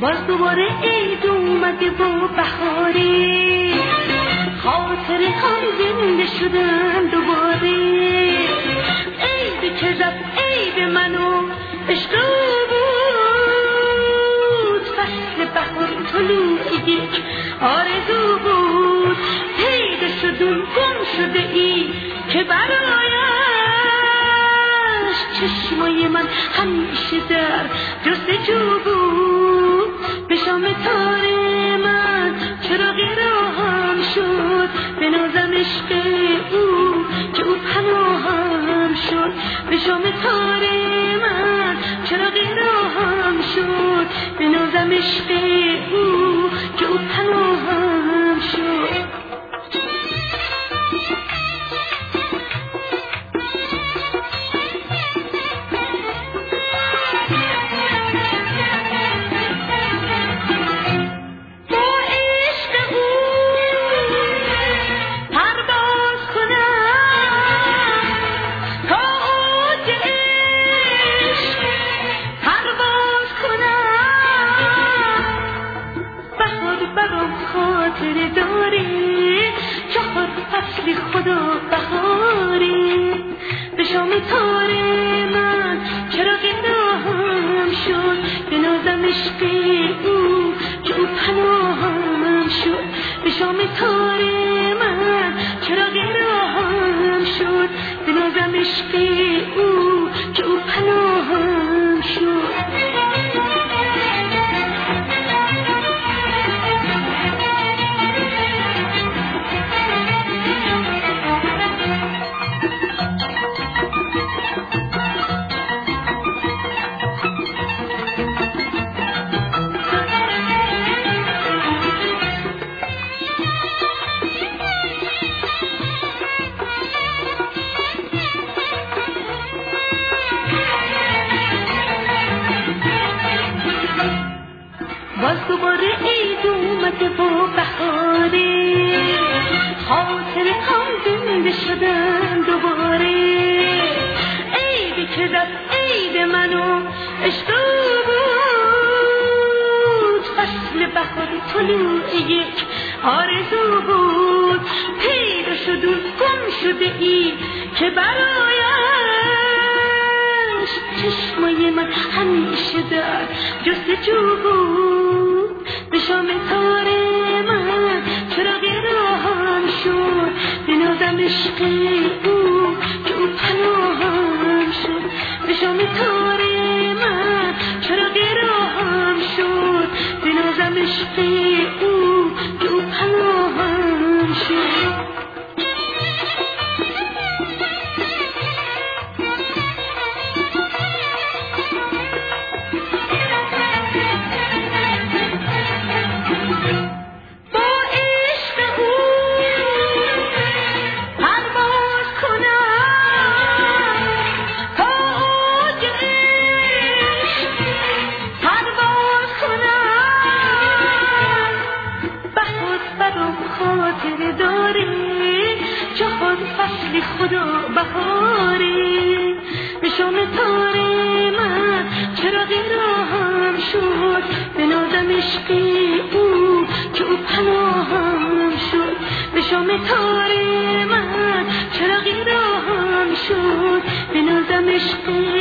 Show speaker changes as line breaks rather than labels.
باز دوباره عید اومده و بهاره، خاطره هم زنده شدن دوباره. عید که زد عید منو عشق بود، فصل بهار طلوع یک آرزو بود. پیدا شد اون گم شده ای که برایش چشمای من همیشه در جستجو بود. به شام تار من چراغی راهم شد، به نازم عشق او که او پناهم شد. به شام تار من چراغی راهم شد، به نازم عشق او که او پناهم شد. خدا بهاره، به شام تار من چراغ راهم شد، به نازم عشق او که او پناهم شد. به شام تار من چراغ راهم شد، به نازم عشق او که او پناهم شد. باز دوباره عید اومده و بهاره، خاطر هم زنده شدن دوباره. عیدی که زد عید منو عشق بود، فصل بهار طلوع یک آرزو بود. پیدا شد اون گم شده ای که برایش چشمای من همیشه در جستجو بود. به شام تار من چراغ راهم شد، به نازم عشق او که او پناهم شد. به شام تار من چراغ راهم شد، به نازم عشق او که او پناهم شد. خدا بهاره، به شام تار من چراغی راهم شد، به نازم عشق او که او پناهم شد. به شام تار من چراغی راهم شد، به نازم عشق